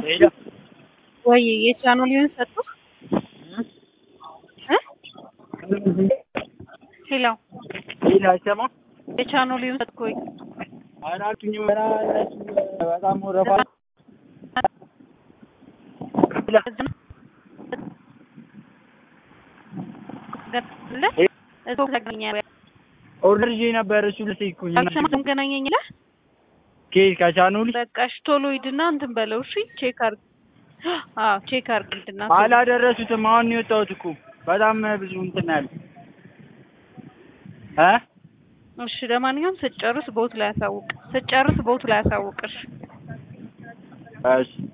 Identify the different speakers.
Speaker 1: ሄሎ
Speaker 2: ወይ የቻናሉን ሰጡ ሄሎ
Speaker 1: ሄሎ አይሰማ
Speaker 2: የቻናሉን ሰጡ ወይ
Speaker 1: አራቱኝ ወራ በጣም ወረፋ ኦርደር ይዤ ነበር እሱ ልትይኩኝ
Speaker 2: እና ገናኘኝላ
Speaker 1: ኬክ ከቻናሉ
Speaker 2: በቃሽ ቶሎ ሂድና እንትን በለው እሺ ቼክ አድርግ ቼክ አድርግልና
Speaker 1: አላደረሱትም አሁን ነው የወጣሁት እኮ በጣም ብዙ እንትን ያለ
Speaker 2: እሺ ለማንኛውም ስትጨርስ ቦት ላይ አሳውቅ እሺ